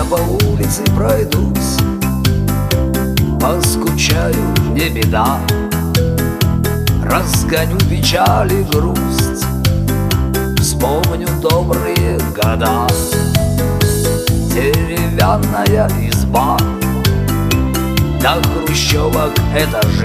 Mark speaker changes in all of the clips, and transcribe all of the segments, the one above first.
Speaker 1: по улице пройдусь, поскучаю, не беда, разгоню печаль и грусть, вспомню добрые года. Деревянная изба, до хрущевок этажи,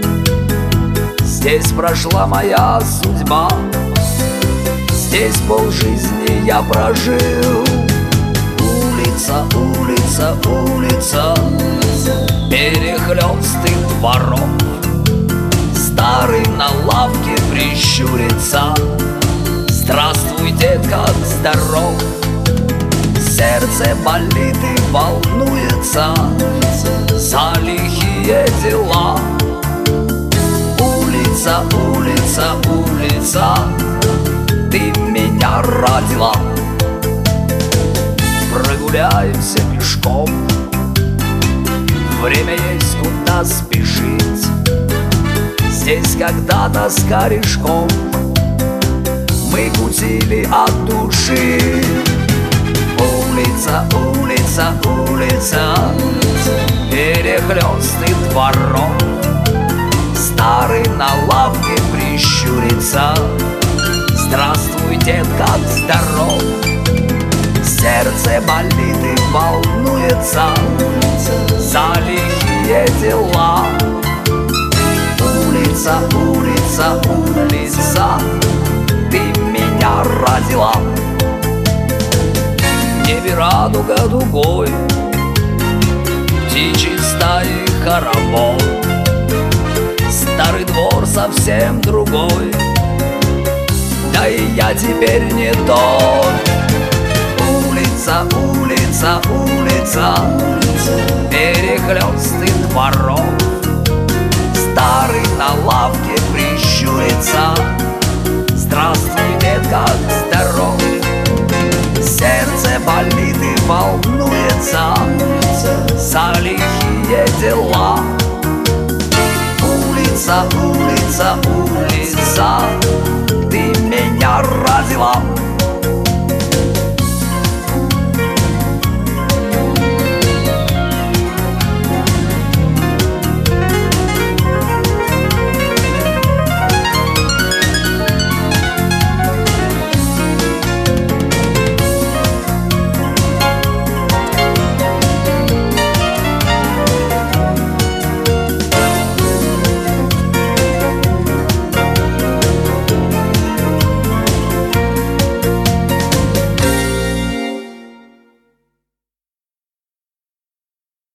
Speaker 1: здесь прошла моя судьба, здесь полжизни я прожил. Улица, улица, улица, перехлёсты дворов, старый на лавке прищурится: здравствуй, дед, как здоров. Сердце болит и волнуется за лихие дела. Улица, улица, улица, ты меня родила. Прогуляемся пешком, время есть куда спешить. Здесь когда-то с корешком мы кутили от души. Улица, улица, улица, перехлёсты дворов, старый на лавке прищурится: здравствуй, дед, как здоров. Сердце болит и волнуется за лихие дела. Улица, улица, улица, ты меня родила. В небе радуга дугой, птичьи стаи хоровод, старый двор совсем другой, да и я теперь не тот. Улица, улица, улица, перехлёсты дворов, старый на лавке прищурится: здравствуй, дед, как здоров. Сердце болит и волнуется за лихие дела. Улица, улица, улица, ты меня родила.